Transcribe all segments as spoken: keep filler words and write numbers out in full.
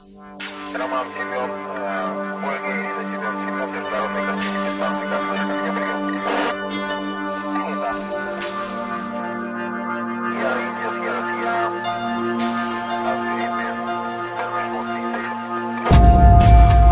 Роман Семен, Ольга Ирина Семен, Семен, международный конфликт, Станция, слышно меня, прием. Да. Я, Индия, Сьерра, Сьерра, Австрия, International Sea Station.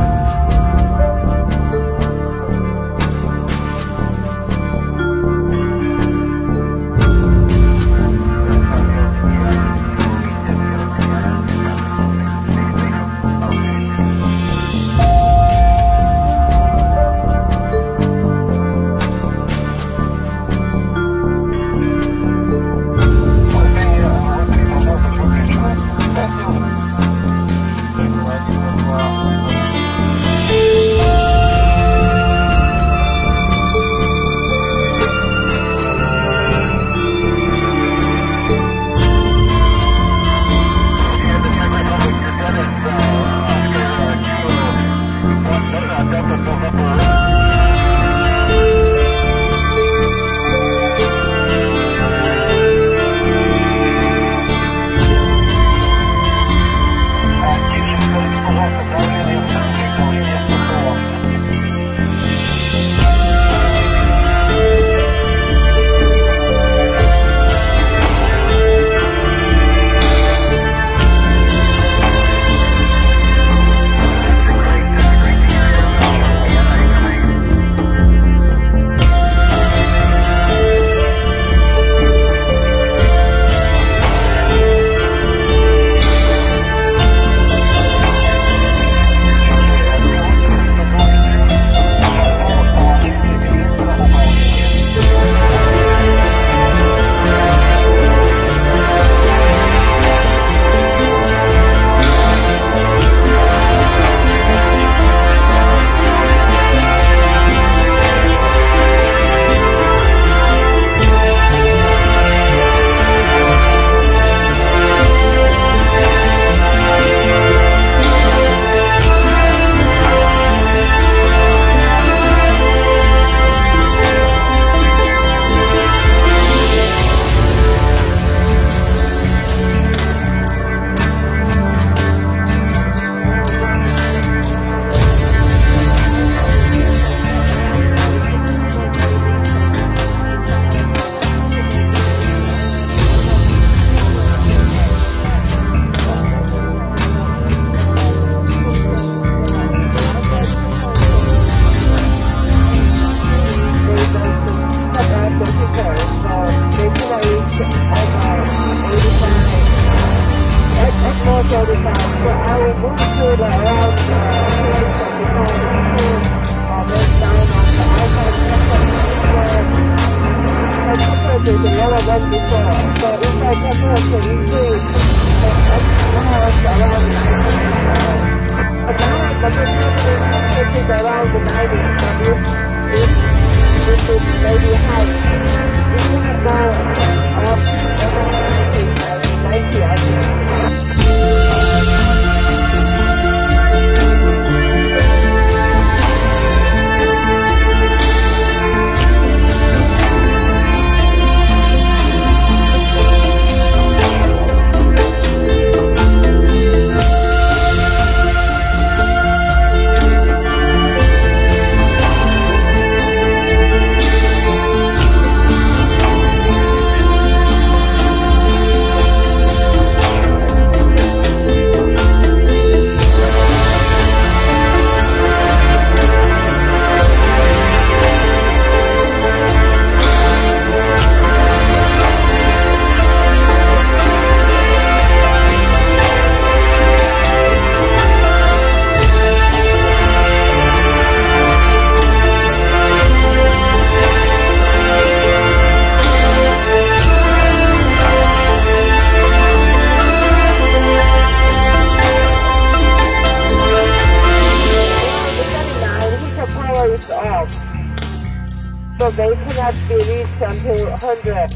So they cannot be reached until one hundred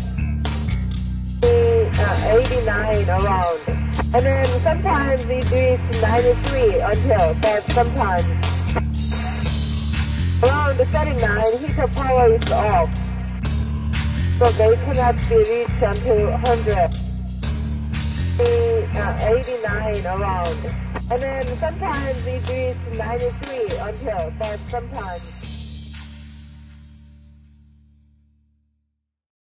eighty-nine around. And then sometimes it reach ninety-three until, but sometimes around the thirty-nine, heater power is off. So they cannot be reached until one hundred eighty-nine around. And then sometimes it reaches ninety-three until, but sometimes